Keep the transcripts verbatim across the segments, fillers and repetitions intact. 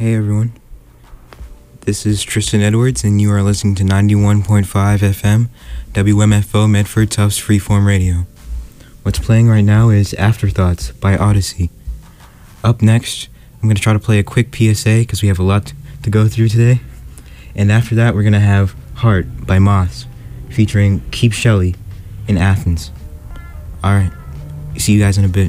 Hey everyone, this is Tristan Edwards and you are listening to ninety-one point five F M W M F O Medford Tufts Freeform Radio. What's playing right now is Afterthoughts by Odyssey. Up next, I'm going to try to play a quick P S A because we have a lot to go through today. And after that, we're going to have Heart by Moss featuring Keep Shelley in Athens. Alright, see you guys in a bit.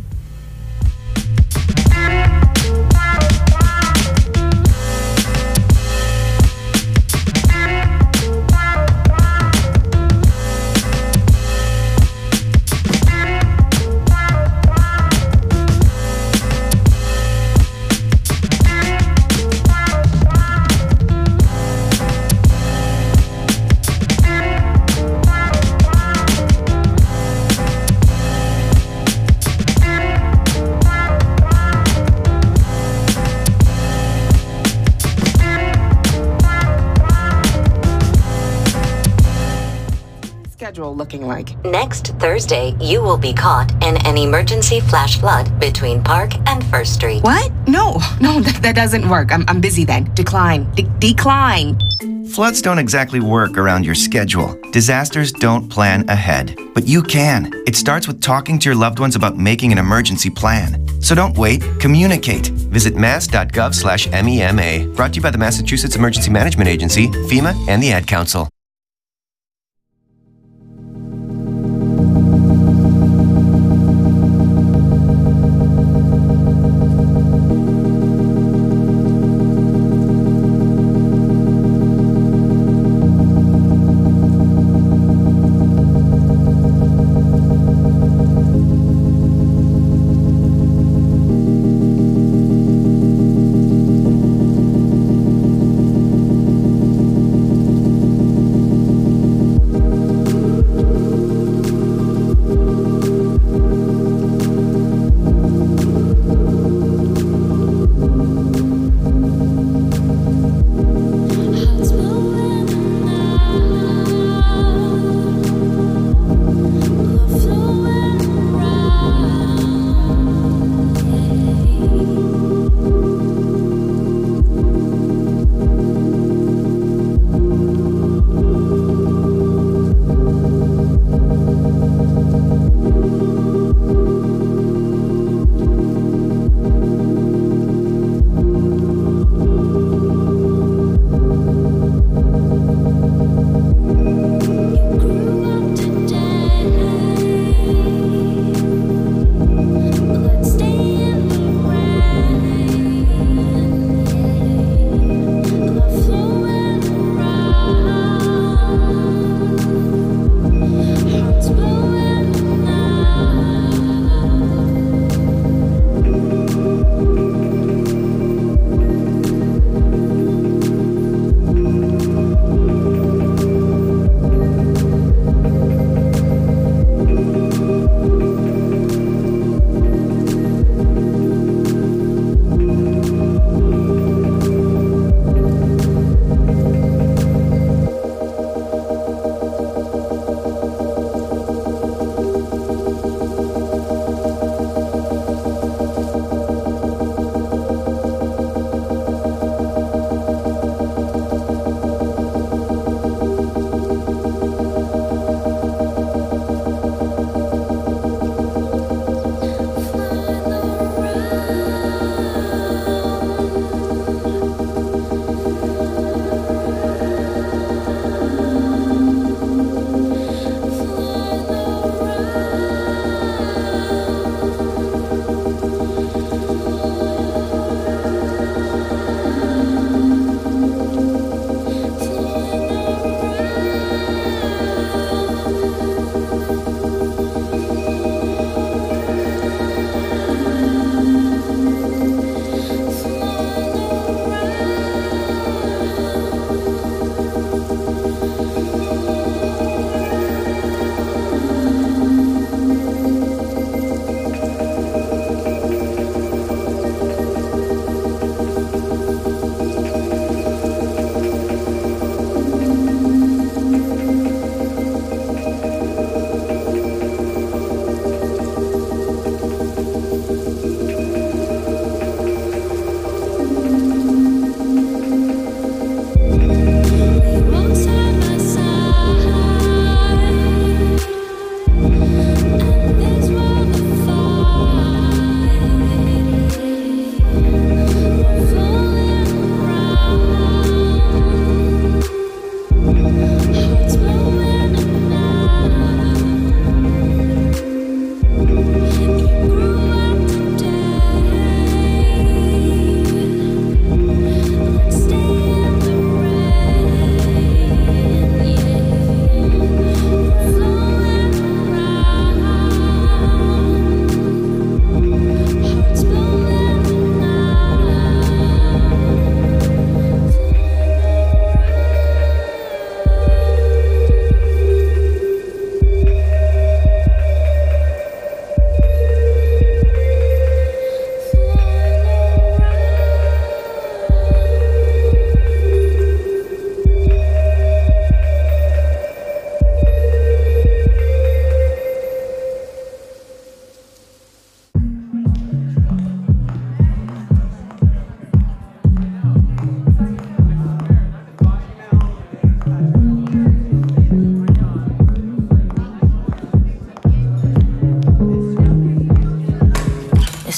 Looking like next Thursday, you will be caught in an emergency flash flood between Park and First Street. What? No, no, that, that doesn't work. I'm, I'm busy then. Decline. De- decline. Floods don't exactly work around your schedule. Disasters don't plan ahead. But you can. It starts with talking to your loved ones about making an emergency plan. So don't wait. Communicate. Visit mass.gov slash MEMA. Brought to you by the Massachusetts Emergency Management Agency, FEMA, and the Ad Council.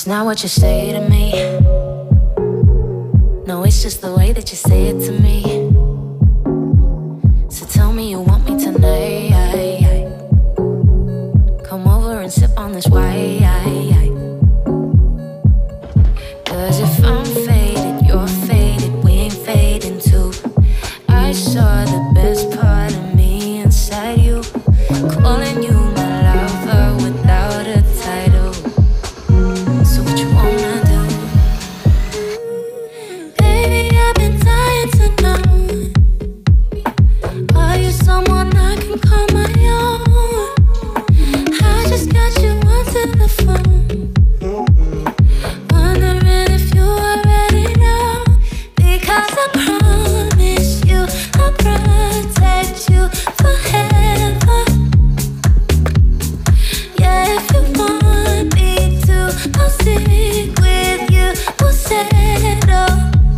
It's not what you say to me. No, it's just the way that you say it to me. So tell me you want me tonight. Come over and sip on this wine. Cause if I'm faded, you're faded, we ain't fading too. I saw the best part of me inside you, calling you my lover without a title. So what you wanna do? Baby, I've been dying to know, are you someone I can call my own? I just got you onto the phone, wondering if you already know. Because I promise you I'll protect you forever. Yeah, if you want me to, I'll stick with you, we'll settle.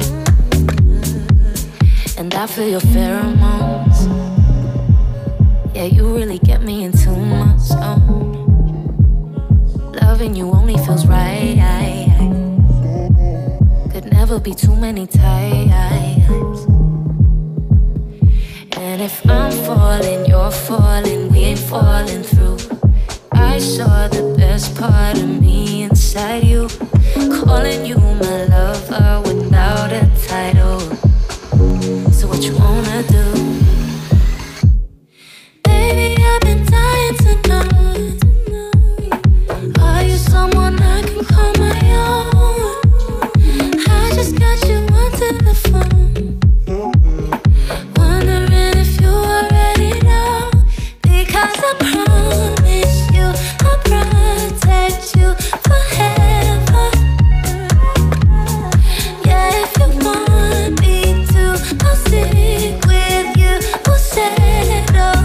And I feel your pheromones. Yeah, you really get me into my zone. Loving you only feels right. Could never be too many times. And if I'm falling, you're falling, we ain't falling through. I saw the best part of me inside you, calling you my lover without a title. So what you wanna do? Baby, I've been dying to know, are you someone I can call my own? I just got you onto the phone, wondering if you already know. Because I promise you I'll protect you forever. Yeah, if you want me to, I'll stick with you, we'll settle.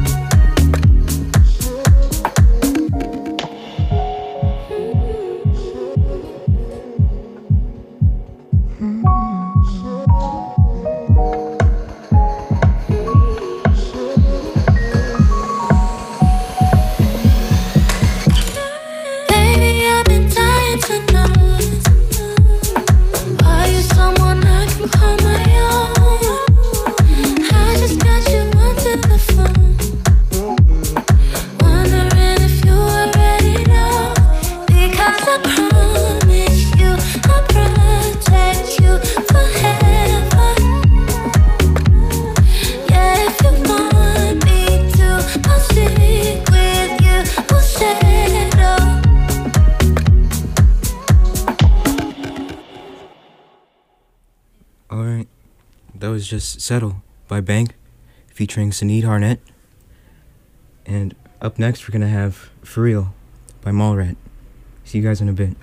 Baby, I've been dying to know, are you someone I can call my own? I just got you onto the phone, wondering if you already know. Because I promise you I'll protect you forever. Yeah, if you want me to, I'll stick with you, we'll settle. Alright, that was just Settle by Bank featuring Sinead Harnett. And up next we're gonna have For Real by Mallrat. See you guys in a bit.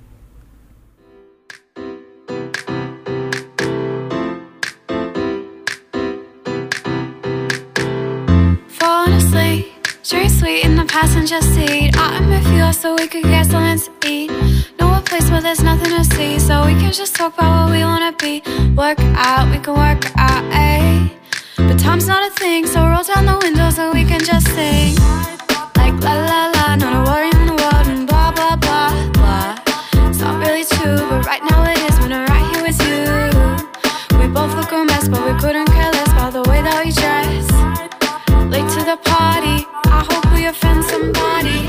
Falling asleep, drink sweet in the passenger seat. I'm with you so we could get something to eat. Know a place where there's nothing to see, so we can just talk about what we wanna be. Work out, we can work out, ayy. But time's not a thing, so roll down the window so we can just sing. Like la la la, not a worry in the world, and blah blah blah blah. It's not really true, but right now it is when I'm right here with you. We both look a mess, but we couldn't care less about the way that we dress. Late to the party, I hope we offend somebody.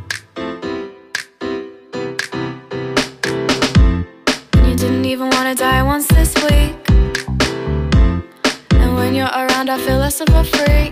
And you didn't even wanna die once this week. And when you're around I feel less of a freak.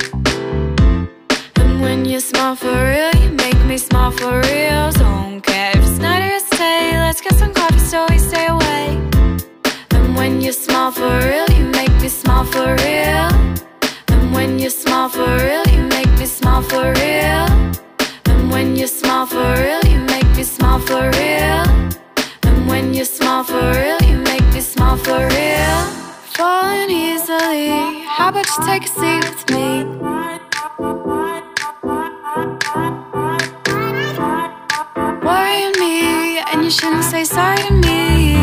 And when you smile for real, you make me smile for real. So don't care if it's night or it's day, let's get some coffee so we stay awake. And when you smile for real, you make me smile for real. When you smile for real, you make me smile for real. And when you smile for real, you make me smile for real. And when you smile for real, you make me smile for real. Falling easily, how about you take a seat with me? Worrying me, and you shouldn't say sorry to me.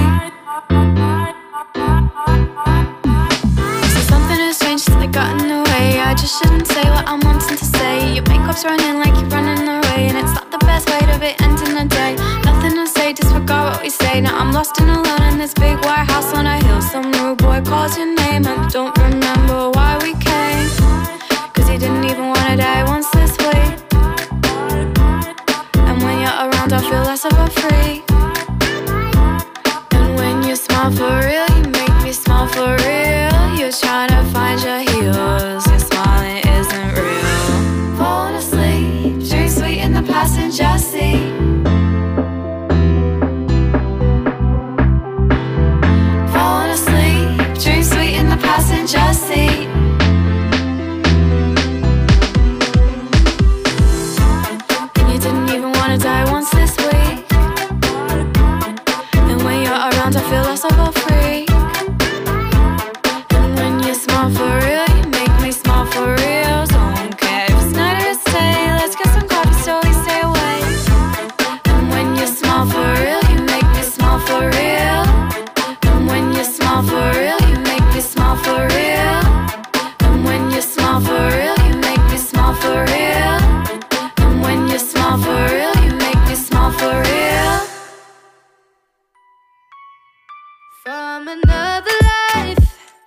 Got in the way, I just shouldn't say what I'm wanting to say. Your makeup's running like you're running away, and it's not the best way to be ending the day. Nothing to say, forgot what we say. Now I'm lost and alone in this big white house on a hill. Some rude boy calls your name and don't remember why we came, cause he didn't even wanna die once this week. And when you're around I feel less of a freak. And when you smile for real, you make me smile for real. You're trying to find your heels, your smiling isn't real. Falling asleep, drink sweet in the passenger seat. Falling asleep, drink sweet in the passenger seat. And you didn't even wanna die once this week. And when you're around I feel less of a freak. And when you smile for real, you make me smile for real. Don't care if it's night or it's day, let's get some coffee so we stay awake. And when you smile for real, you make me smile for real. And when you smile for real, you make me smile for real. And when you smile for real, you make me smile for real. And when you smile for real, you make me smile for real. From another life,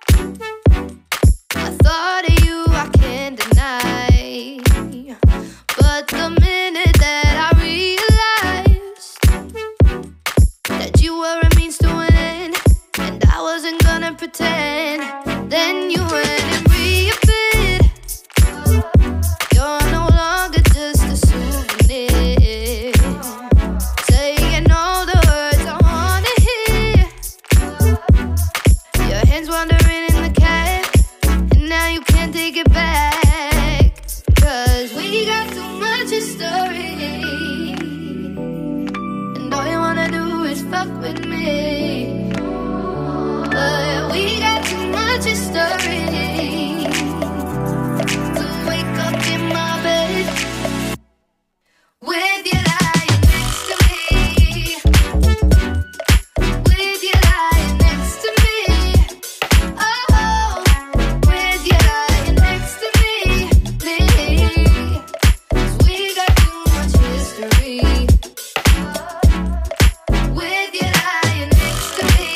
I thought of you, I can't deny. But the minute that I realized that you were a means to an end, and I wasn't gonna pretend, then you went and reappeared. You're no longer just a souvenir, saying all the words I wanna hear. Your hands wandering in the cab, and now you can't take it back. Cause we got too much history, and all you wanna do is fuck with me. But we got too much history to wake up in my bed with you lying next to me, with you lying next to me. Oh, with you lying next to me, me. 'Cause we got too much history. With you lying next to me,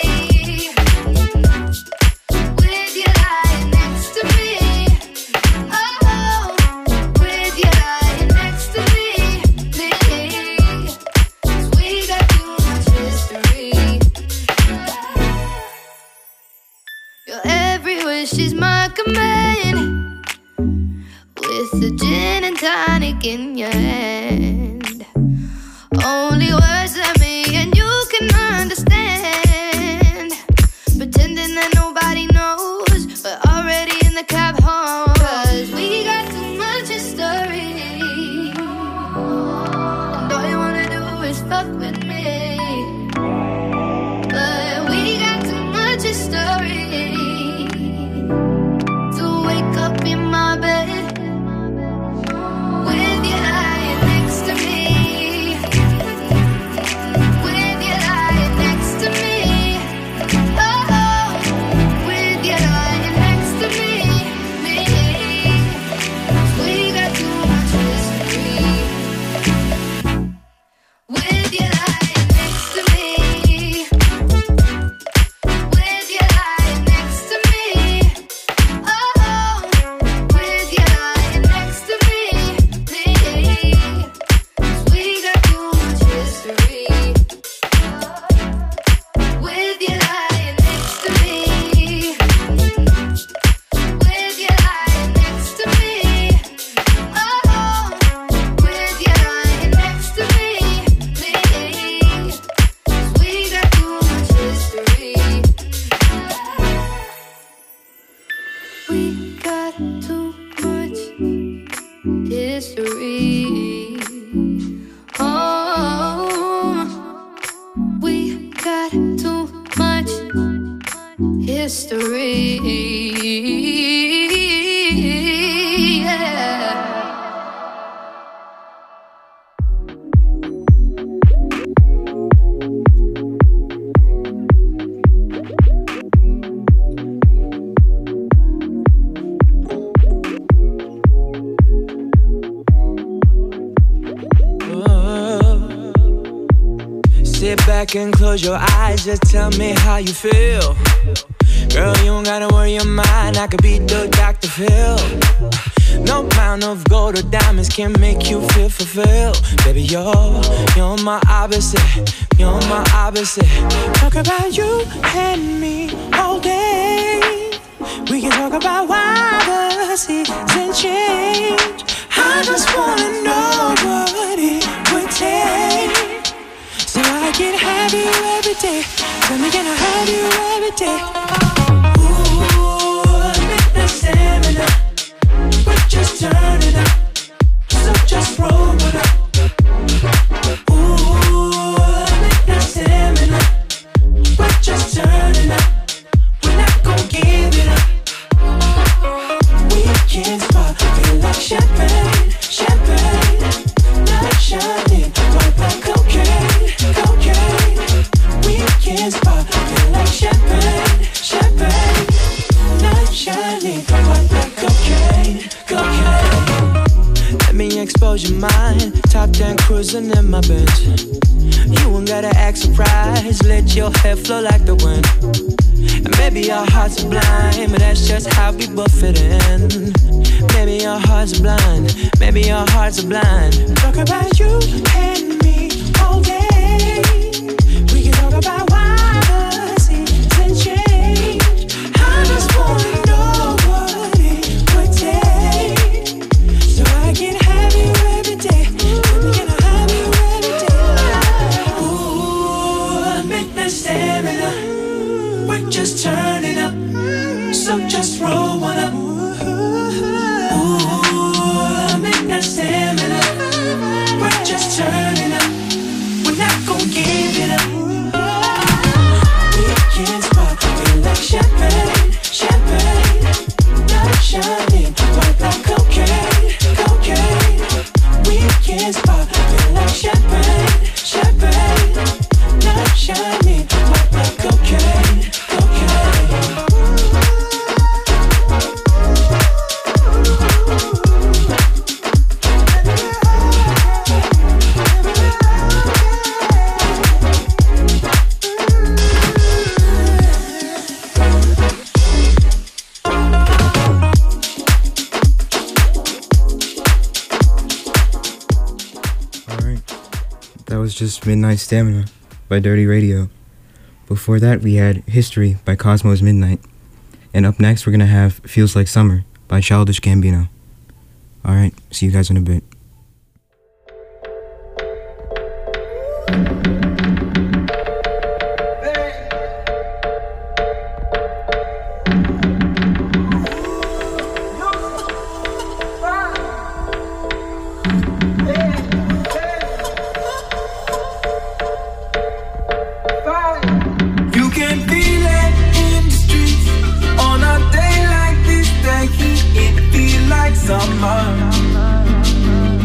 with you lying next to me. Oh, with you lying next to me, me. 'Cause we got too much history. Your every wish is my command, with the gin and tonic in your hand. Only words that me and you can understand. Pretending that nobody knows, but already in the cab home. Cause we got too much history, and all you wanna do is fuck with me. But we got too much history to wake up in my bed with you lying next to me, with you lying next to me. Oh, with you lying next to me, me. 'Cause we got too much history. With you lying next to me, with you lying next to me. Oh, with you lying next to me, me. 'Cause we got too much history. With you lying next to me, with you lying next to me. Oh, with you lying next to me, me. 'Cause we got too much history. We got too much history. Oh, we got too much history. Yeah. sit back and close your eyes. Just tell me how you feel. Girl, you don't gotta worry your mind. I could be the Doctor Phil. No amount of gold or diamonds can make you feel fulfilled. Baby, you're, you're my opposite. You're my opposite. Talk about you and me all day. We can talk about why the seasons change. I just wanna know what it would take so I can have you every day. Tell me, can I have you every day? Ooh, midnight stamina. We're just turning up, so just roll it up. Ooh, midnight stamina. We're just turning up, we're not gon' give it up. We can't spot, feel like champagne, champagne. Not shining, white like cocaine, cocaine. We can't spot, feel like champagne, champagne. Not shining, white like cocaine, cocaine. Let me expose your mind, top down cruising in my Benz. You ain't gotta act surprised, let your head flow like the wind. And maybe our hearts are blind, but that's just how we both fit in. Maybe our hearts are blind, maybe our hearts are blind. Talk about you and me all day. We can talk about why the seasons change. I just wanna know what it would take so I can have you every day. Baby, can I have you every day? Ooh, midnight stamina. We're just turning up, so just roll one up. Ooh, midnight stamina. We're just turning up, we're not gon' give it up. We can't spot, feel like champagne, champagne. Not shining, white like cocaine, cocaine. We can't spot, feel like champagne, champagne. Not shining, white like cocaine, cocaine. That was just Midnight Stamina by Dirty Radio. Before that, we had History by Cosmo's Midnight. And up next, we're going to have Feels Like Summer by Childish Gambino. Alright, see you guys in a bit. Summer.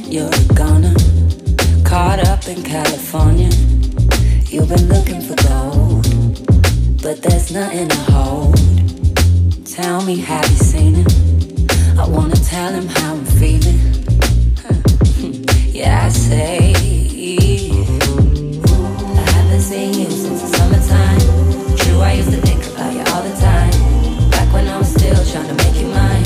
you're a goner. Caught up in California. You've been looking for gold, but there's nothing to hold. Tell me, have you seen him? I wanna tell him how I'm feeling. Yeah, I say I haven't seen you since the summertime. True, I used to think about you all the time. Back when I was still trying to make you mine.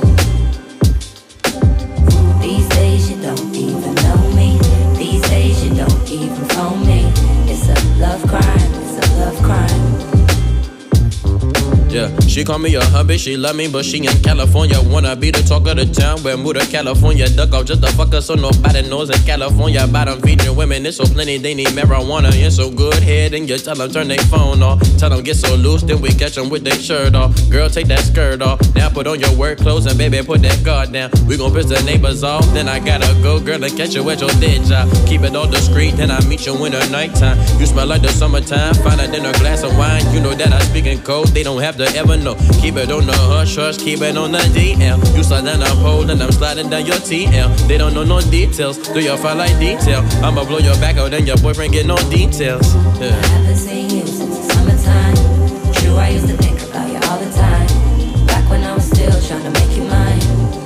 These days you don't even know me. These days you don't even phone me. It's a love crime, it's a love crime. Yeah, she call me a hubby, she love me, but she in California. Wanna be the talk of the town, but move to California. Duck off just to fuck her so nobody knows in California. Bottom feeding women, it's so plenty, they need marijuana. It's so good head, and you tell them turn their phone off. Tell them get so loose, then we catch them with their shirt off. Girl, take that skirt off. Now put on your work clothes, and baby, put that guard down. We gon' piss the neighbors off, then I gotta go, girl, and catch you at your dead job. Keep it all discreet, then I meet you in the nighttime. You smell like the summertime, find it in a glass of wine. You know that I speak in code, they don't have to ever know. Keep it on the hush hush, keep it on the D L. You slide down, I'm holding, I'm sliding down your T L. They don't know no details, do your file like detail. I'ma blow your back out and your boyfriend get no details. Yeah. I haven't seen you since the summertime. True, I used to think about you all the time. Back when I was still trying to make you mine.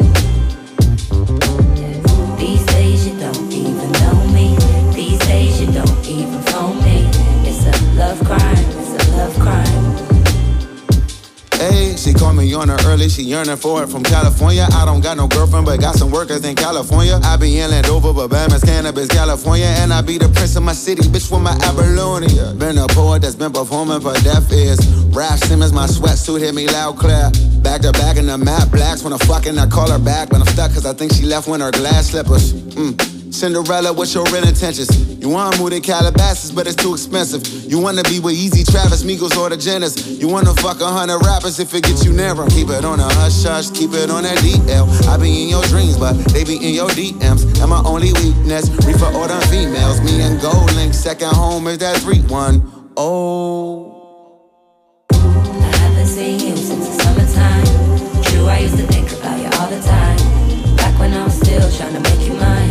These days you don't even know me. These days you don't even phone me. It's a love crime, it's a love crime. Hey, she called me on her early, she yearning for it from California. I don't got no girlfriend, but got some workers in California. I be in Landover, but Bama's cannabis, California. And I be the prince of my city, bitch, with my Apollonia. Been a poet that's been performing for deaf ears. Raf Simmons, my sweatsuit hit me loud clear. Back to back in the matte blacks. When I'm fucking, I call her back, but I'm stuck cause I think she left with her glass slippers. Mm. Cinderella, what's your real intentions? You wanna move to Calabasas, but it's too expensive. You wanna be with Easy, Travis, Migos, or the Jenners. You wanna fuck a hundred rappers if it gets you near them. Keep it on a hush hush, keep it on that D L. I be in your dreams, but they be in your D Ms. And my only weakness, reefer or them females. Me and Gold Link, second home is that three one. Oh. I haven't seen you since the summertime. True, I used to think about you all the time. Back when I was still trying to make you mine.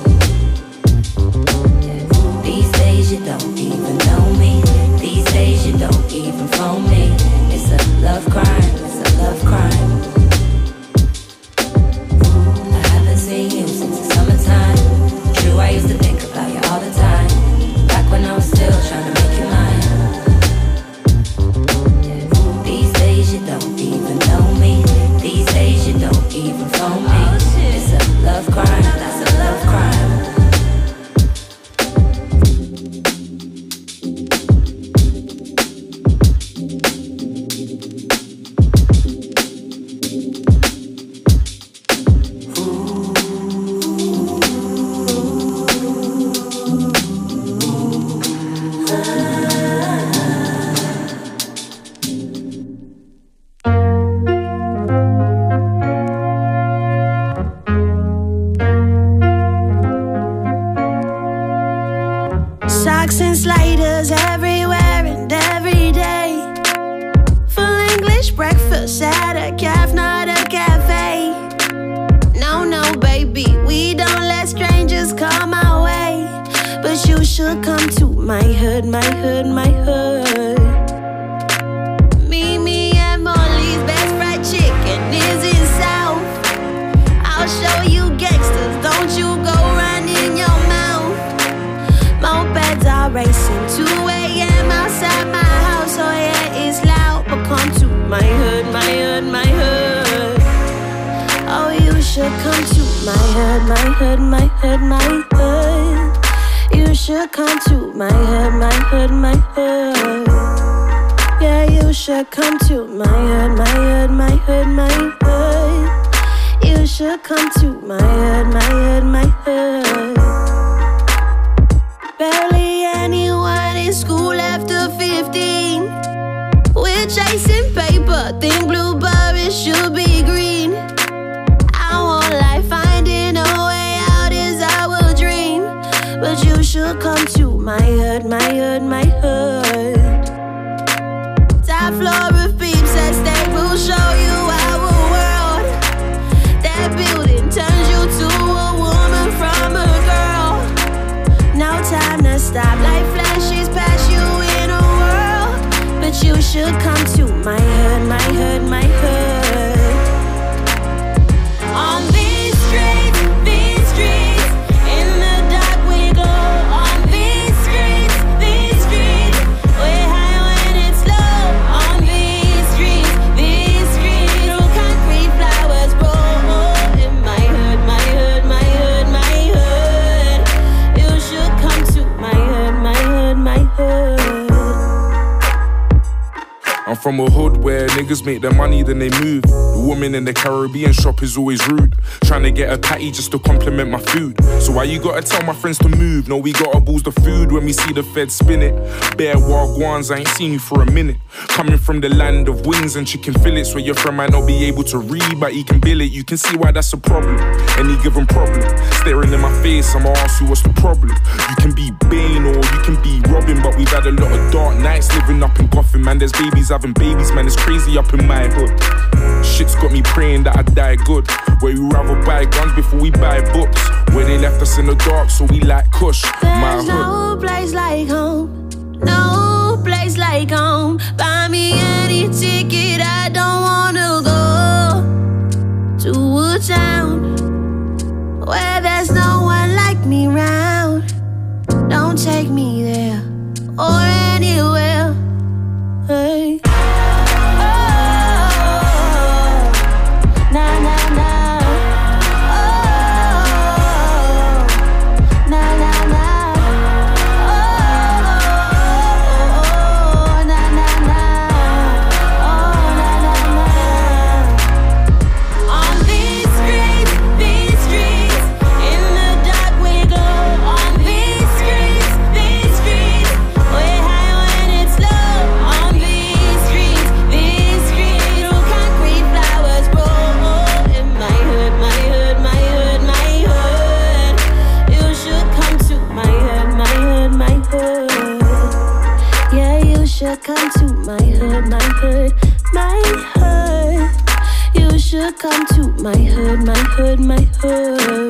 These days you don't even know me. These days you don't even phone me. It's a love crime, it's a love crime. I haven't seen you since the summertime. True, I used to think about you all the time. Back when I was still trying to make you mine. These days you don't even know me. These days you don't even phone me. It's a love crime, that's a love crime. Socks and sliders everywhere and every day. Full English breakfast at a caf, not a cafe. No, no, baby, we don't let strangers come our way. But you should come to my hood, my hood, my hood. Mimi and Molly's best fried chicken is in South. I'll show you gangsters, don't you go running your mouth. Mopeds are racing two a.m. outside my house. Oh yeah, it's loud, but come to my hood, my hood, my hood. Oh, you should come to my hood, my hood, my hood, my hood. You should come to my hood, my hood, my hood. Yeah, you should come to my hood, my hood, my hood, my hood. You should come to my hood, my hood, my hood. Barely anyone in school after fifteen. We're chasing paper, think blueberries should be green. I won't lie, finding a way out is our dream. But you should come to my hood, my hood, my hood. Top floor of peeps that they will show you our world. That building turns you to a woman from stop. Life flashes past you in a whirl, but you should come to my hood, my hood, my hood. On these streets, these streets, in the dark we go. On these streets, these streets, we're high when it's low. On these streets, these streets, through concrete flowers grow. In my hood, my hood, my hood, my hood, you should come to my hood, my hood, my hood. I'm from a hood where niggas make their money, then they move. The woman in the Caribbean shop is always rude, trying to get a patty just to compliment my food. So why you gotta tell my friends to move? No, we gotta boost the food when we see the feds spin it. Bare wagwans, I ain't seen you for a minute. Coming from the land of wings and chicken fillets, where your friend might not be able to read, but he can bill it. You can see why that's a problem, any given problem. Staring in my face, I'ma ask you what's the problem. You can be Bane or you can be Robin, but we've had a lot of dark nights living up in Gotham. Man, there's babies having babies, man, it's crazy up in my hood. Shit's got me praying that I die good. Where we rather buy guns before we buy books. Where they left us in the dark, so we like Kush. My There's hood. no place like home, no place like home. Buy me any ticket, I don't wanna go to a town where there's no one like me round. Don't take me there or anywhere. Hey. Come to my hood, my hood, my hood. You should come to my hood, my hood, my hood.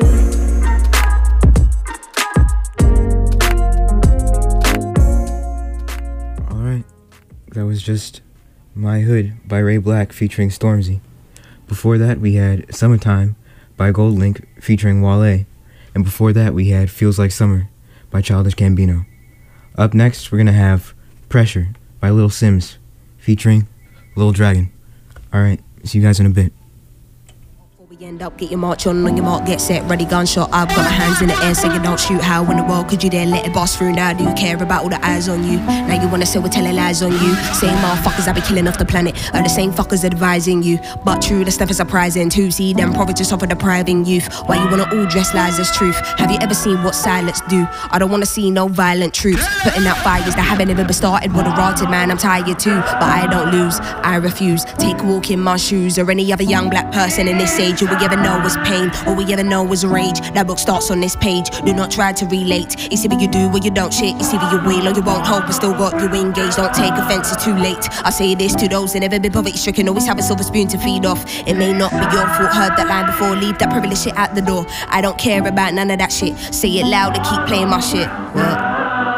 Alright, that was just My Hood by Ray Black featuring Stormzy. Before that we had Summertime by Goldlink featuring Wale. And before that we had Feels Like Summer by Childish Gambino. Up next we're gonna have Pressure by Lil Sims featuring Lil Dragon. Alright, see you guys in a bit. We end up, get your march on, on your mark, get set, ready, gunshot. I've got my hands in the air, so you don't shoot. How in the world could you dare let it bust through? Now do you care about all the eyes on you? Now you wanna say we're telling lies on you? Same motherfuckers I be killing off the planet are the same fuckers advising you. But true, the stuff is surprising too. See them prophets just offer depriving youth. Why you wanna all dress lies as truth? Have you ever seen what silence do? I don't wanna see no violent troops putting out fires that haven't ever been started. With a rotted man, I'm tired too, but I don't lose, I refuse. Take a walk in my shoes or any other young black person in this age. All we ever know is pain, all we ever know is rage. That book starts on this page, do not try to relate. It's either you do or you don't shit. It's either you will or you won't hope, but still got you engaged. Don't take offense, it's too late. I say this to those that never been poverty stricken. Always have a silver spoon to feed off. It may not be your fault, heard that line before. Leave that privilege shit at the door. I don't care about none of that shit. Say it loud and keep playing my shit. What?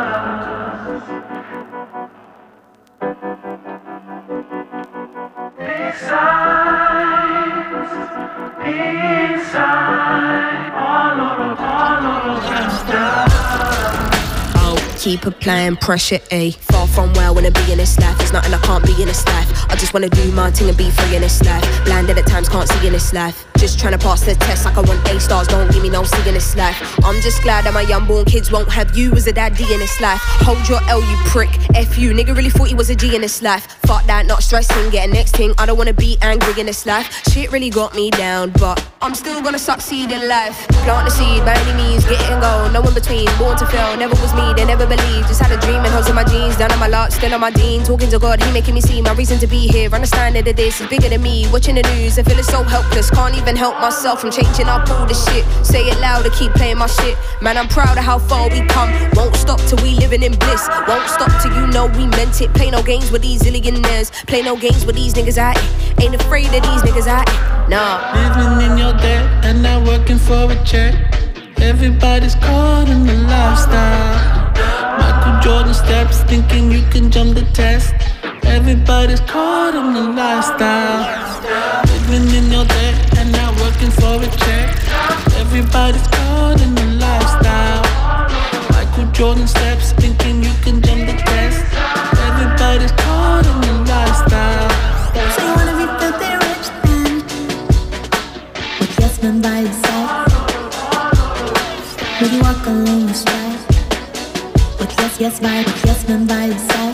Keep applying pressure, ayy. Far from where I wanna be in this life. There's nothing I can't be in this life. I just wanna do my thing and be free in this life. Blinded at times, can't see in this life. Just trying to pass the test like I want A stars. Don't give me no C in this life. I'm just glad that my unborn kids won't have you as a daddy in this life. Hold your L, you prick. F you, nigga really thought he was a G in this life. Fuck that, not stressing, get a next thing. I don't wanna be angry in this life. Shit really got me down, but I'm still gonna succeed in life. Plant the seed by any means, get it and go. No in between, born to fail, never was me, they never believed. Just had a dream and hoes in my jeans, down on my luck, still on my dean. Talking to God, he making me see my reason to be here. Understanding that this is bigger than me. Watching the news, I feel so helpless. Can't even help myself from changing up all the shit. Say it loud and keep playing my shit. Man, I'm proud of how far we come. Won't stop till we living in bliss. Won't stop till you know we meant it. Play no games with these millionaires. Play no games with these niggas out. Ain't afraid of these niggas out. Nah. Living in your debt and not working for a check. Everybody's caught in the lifestyle. Michael Jordan steps, thinking you can jump the test. Everybody's caught in the lifestyle, living in your debt and not working for a check. Everybody's caught in the lifestyle. Michael Jordan steps, thinking you can jump the test. Everybody's caught in the lifestyle. So you wanna be filthy rich then, with yes men by your side. Would you walk along the stride, with yes, yes vibe, with yes men by your side.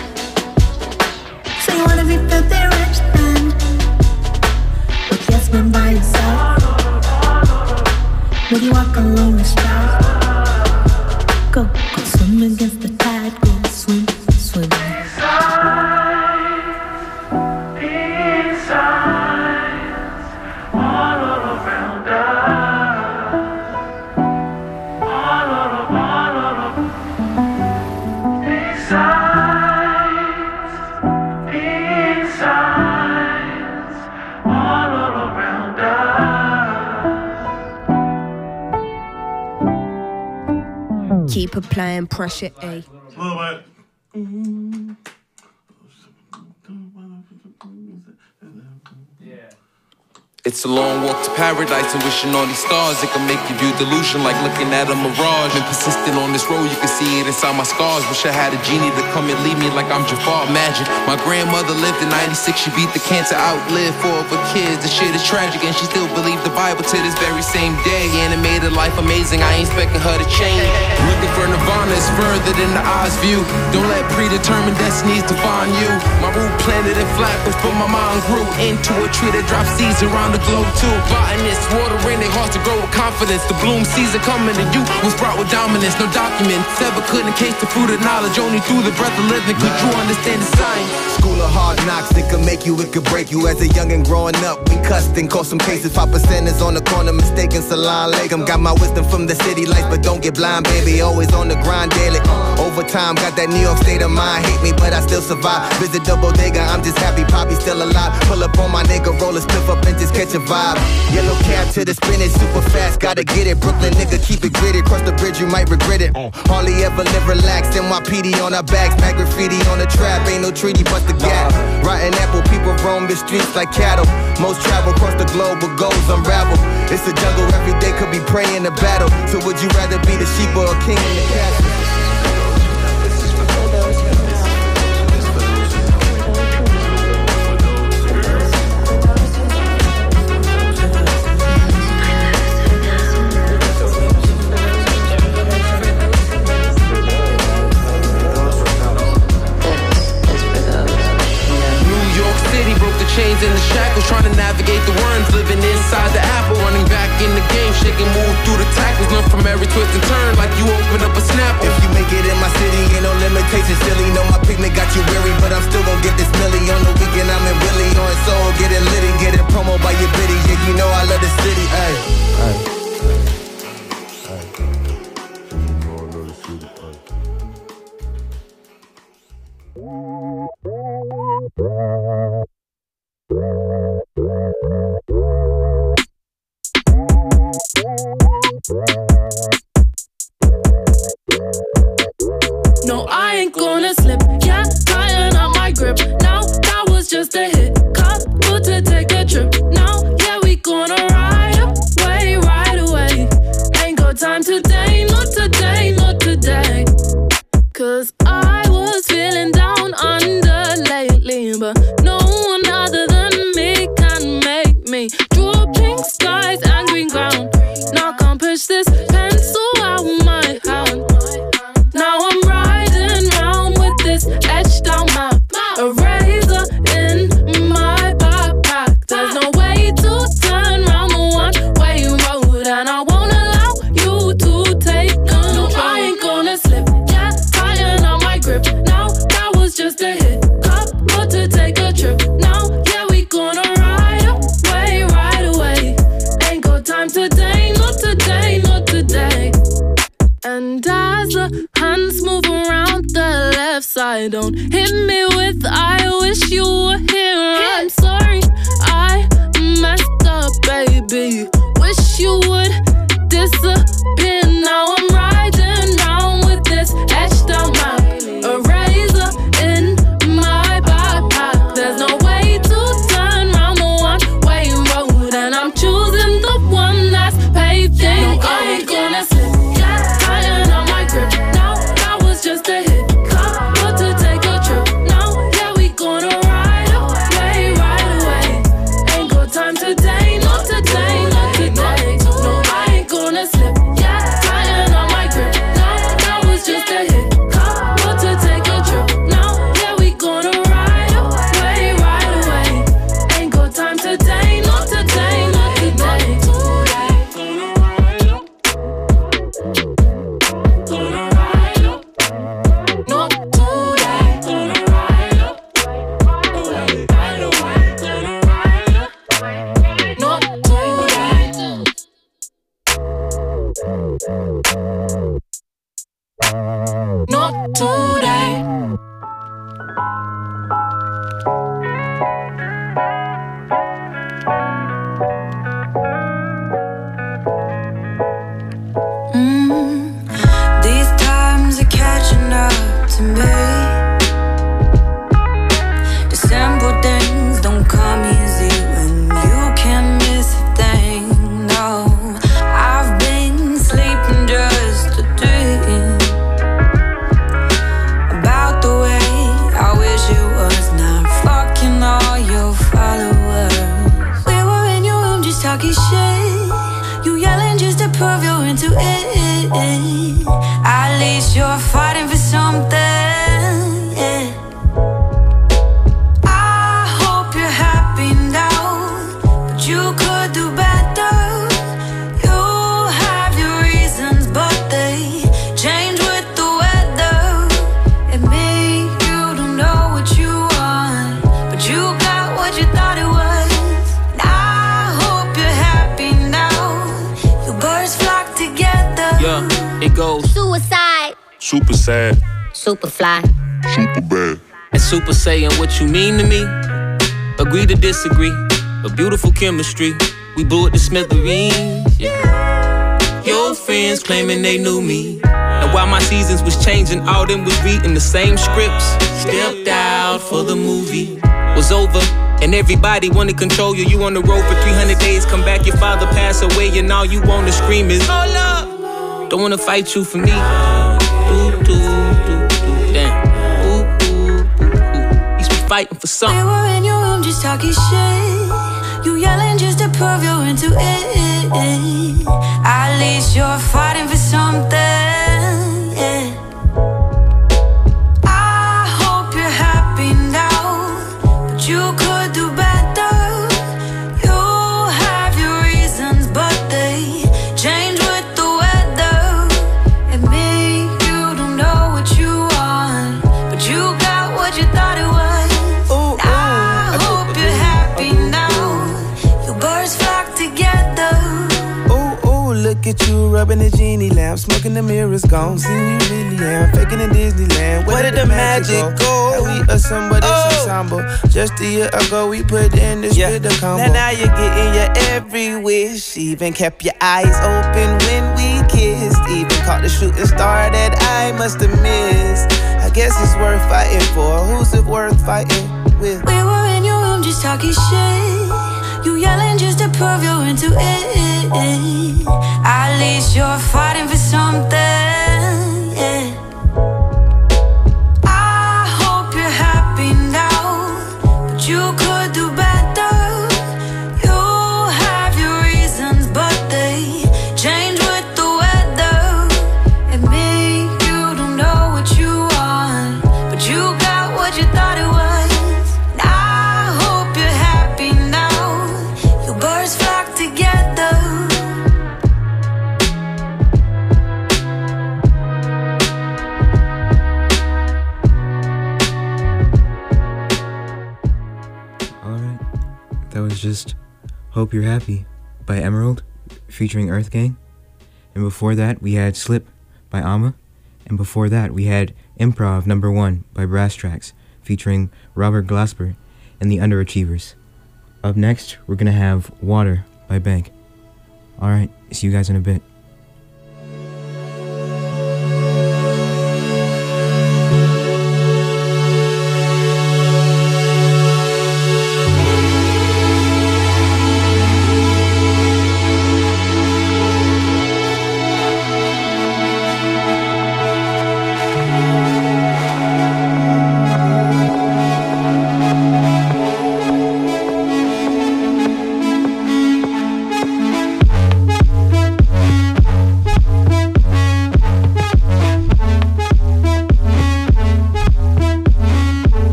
So you wanna be filthy rich then, with yes men by your side. Would you walk along the stride? Go, go swim against the tide, go swim, swim. Keep applying pressure, A. It's a long walk to paradise and wishing on these stars. It can make you view delusion like looking at a mirage. Been persistent on this road, you can see it inside my scars. Wish I had a genie to come and leave me like I'm Jafar. Magic. My grandmother lived in ninety-six, she beat the cancer, outlived four of her kids. The shit is tragic and she still believed the Bible to this very same day. Animated life amazing, I ain't expecting her to change. Looking for nirvana is further than the eyes view. Don't let predetermined destinies define you. My root planted in flatbush, but my mind grew into a tree that drops seeds around the globe too. Botanists watering their hearts to grow with confidence. The bloom season coming to you was brought with dominance. No documents ever could encase the fruit of knowledge. Only through the breath of living could you understand the science. School of hard knocks, it could make you, it could break you. As a youngin' growing up, we cussed and caught some cases. Five percenters on the corner, mistaken Salam Alaikum. Got my wisdom from the city lights, but don't get blind, baby. Always on the grind daily. Uh, overtime, got that New York state of mind. Hate me, but I still survive. Visit the bodega, I'm just happy Poppy's still alive. Pull up on my nigga, roll a spliff up and just catch a vibe. Yellow cab to the spinach, super fast, gotta get it. Brooklyn nigga, keep it gritty. Cross the bridge, you might regret it. Uh, hardly ever live relaxed. N Y P D on our backs, smack graffiti on the trap. Ain't no treaty, but the gap. Rotten apple, people roam the streets like cattle. Most travel across the globe, but goals unravel. It's a jungle, every day could be praying to battle. So would you rather be the sheep or a king in the castle? Chains in the shackles, trying to navigate the worms, living inside the apple, running back in the game, shaking, move through the tackles, learn from every twist and turn, like you open up a snapple. If you make it in my city, ain't no limitations, silly. Know my picnic got you weary, but I'm still gon' get this milli. On the weekend, I'm in Willie, on soul, getting litty, getting promo by your biddy. Yeah, you know I love the city, ayy. No, I ain't gonna slip. Yeah, tying up my grip. Now that was just a hit. Couple to take a trip. Now, yeah, we gonna ride away, right away. Ain't got time today, not today, not today. Cause I was feeling down under lately, but no one other than me can make me drop pink skies and green ground. Now I can't push this pencil out my hand. Now I'm riding round with this etched out map, a razor in my backpack. There's no way to turn round the one-way road, and I won't allow you to take control. No, I ain't gonna slip. Yeah, tying up my grip. Now that was just a hit. Couple to take a trip. Now, yeah, we gonna ride away, right away. Ain't got time today, not today, not today. And as the hands move around the left side, don't hit me with I wish you were here. I'm sorry, I messed up, baby. Wish you would disappear. Now I'm riding round with this etched Not today. Mm, these times are catching up to me. The simple things don't come easy when you can't miss a thing. No, I've been sleeping just a dream about the way I wish it was not fucking all your followers. We were in your room just talking shit. You yelling just to prove you're into it. At least you're fighting for something. Yeah. I hope you're happy now, but you could do better. You have your reasons, but they change with the weather. And me, you don't know what you want, but you got what you thought it was. And I hope you're happy now. You birds flock together. Yeah, it goes Suicide, Super sad, super fly. super bad. and super saying what you mean to me. Agree to disagree, a beautiful chemistry. We blew it to smithereens. Yeah. Your friends claiming they knew me, and while my seasons was changing, all them was reading the same scripts. Stepped out for the movie, was over, and everybody wanna control you. You on the road for three hundred days, come back, your father passed away, and all you wanna scream is hold up. Don't wanna fight you for me. Ooh, doo, doo, doo, damn. Ooh, ooh, ooh, ooh. Used to be fighting for We something. were in your room just talking shit. You yelling just to prove you're into it. At least you're fighting for something. Yeah. I hope you're happy now, but you could do better. You have your reasons, but they change with the weather. And me, you don't know what you want, but you got what you thought it was. Ooh, I hope you're happy now. You birds flock together. ooh, ooh, look at you rubbing the genie lamp, smoking the mirrors gone. See you really am faking in Disneyland. Where, did the magic go? How we assemble this ensemble? Just a year ago we put in this yeah. rhythm combo. Now, now you're getting your every wish. Even kept your eyes open when we kissed. Even caught the shooting star that I must have missed. I guess it's worth fighting for. Who's it worth fighting with? We were in your room just talking shit. You yelling just to prove you're into it. At least you're fighting for something. Yeah. I hope you're happy now, but you could do better. You have your reasons, but they change with the weather. And me, you don't know what you want, but you got what you thought it was. And I hope you're happy now. You birds flock together. Alright, that was just Hope You're Happy by Emerald, featuring Earth Gang. And before that, we had Slip by Amma. And before that, we had Improv Number One by Brass Tracks, featuring Robert Glasper and the Underachievers. Up next, we're gonna have Water by Bank. Alright, see you guys in a bit.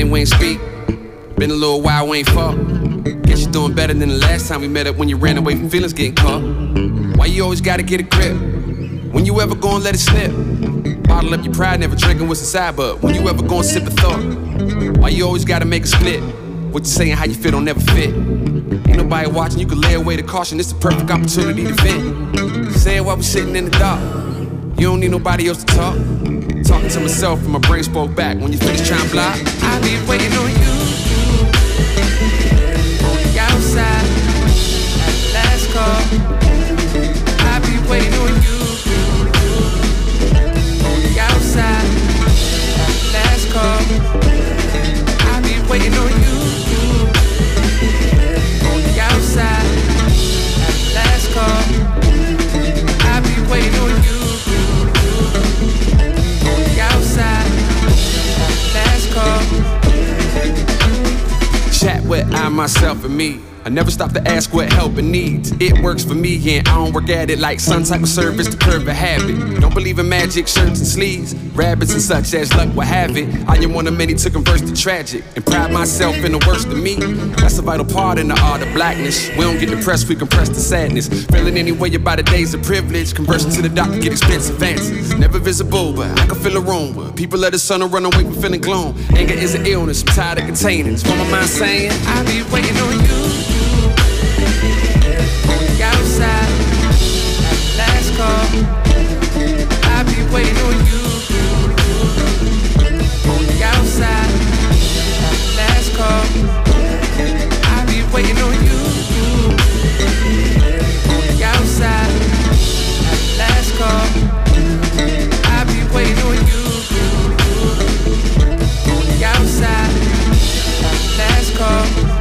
and we ain't speak. Been a little while, we ain't fuck. Guess you're doing better than the last time we met up when you ran away from feelings getting caught. Why you always gotta get a grip? When you ever gonna let it slip? Bottle up your pride, never drinking what's inside, but when you ever gonna sip a thought? Why you always gotta make a split? What you saying, how you feel don't never fit. Ain't nobody watching, you can lay away the caution. It's the perfect opportunity to vent. Say it while we sitting in the dark. You don't need nobody else to talk. Talking to myself and my brain spoke back. When you finish trying to block, I be waiting on you. On the outside, at the last call. I be waiting on you. On the outside, at the last call. I be waiting on you. On the outside, at the last call. I be waiting on you. On the outside, at the last call. Chat with I, myself, and me. I never stop to ask what help it needs. It works for me, and I don't work at it like some type of service to curb a habit. Don't believe in magic shirts and sleeves, rabbits and such as luck will have it. I am one of many to converse to tragic and pride myself in the worst of me. That's a vital part in the art of blackness. We don't get depressed, we compress the sadness. Feeling any way about the days of privilege. Conversing to the doctor, get expensive answers. Never visible, but I can feel a room where people let the sun run away from feeling gloom. Anger is an illness, I'm tired of containing. It's what my mind saying, I be waiting on you. Outside, at the last call. I be waiting on you. On the outside, at the last call. I be waiting on you. On the outside, at the last call. I be waiting on you. On the outside, at the last call.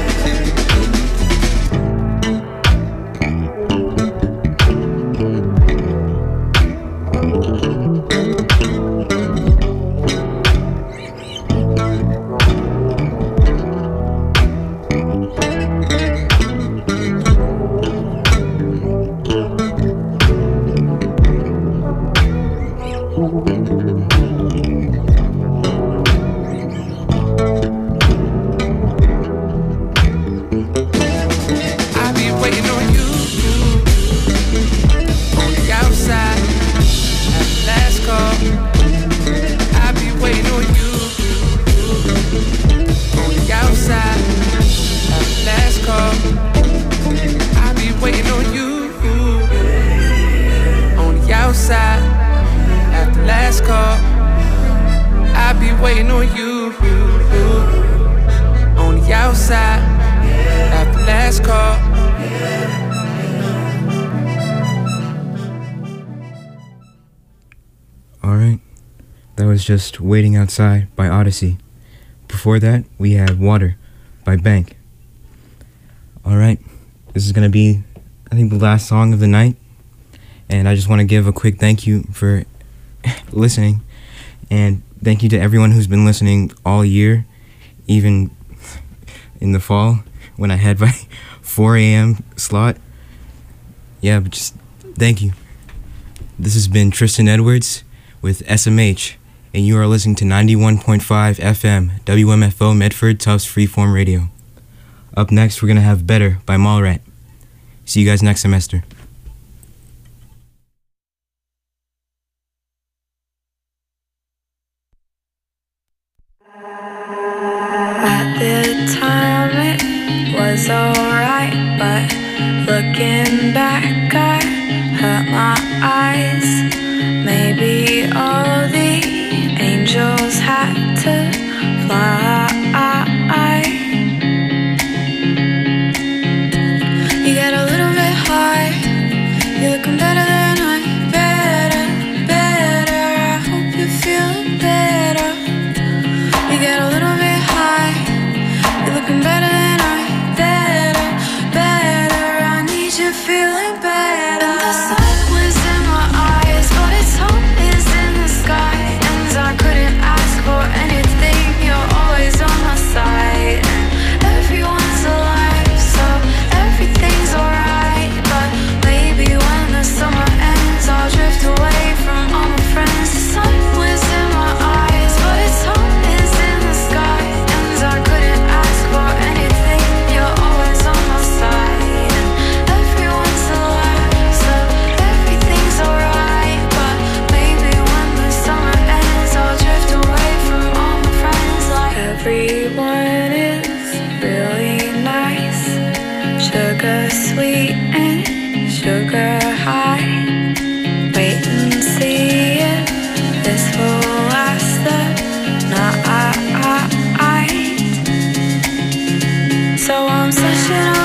Just Waiting Outside by Odyssey. Before that, we had Water by Bank. Alright, this is going to be, I think, the last song of the night. And I just want to give a quick thank you for listening. And thank you to everyone who's been listening all year, even in the fall when I had my four a.m. slot. Yeah, but just thank you. This has been Tristan Edwards with S M H. And you are listening to ninety-one point five F M, W M F O Medford Tufts Freeform Radio. Up next, we're going to have Better by Mallrat. See you guys next semester. At the time it was alright, but looking back I hurt my eyes. Maybe all the angels had to fly. You get a little bit high. You're looking better than I. Better, better. I hope you're feeling better. You get a little bit high. You're looking better than I. Better, better. I need you feeling better. And the sun was in my eyes, but its hope is in the sky. And I couldn't ask for anything. You're always sugar sweet and sugar high. Wait and see if this will last the night. So I'm searching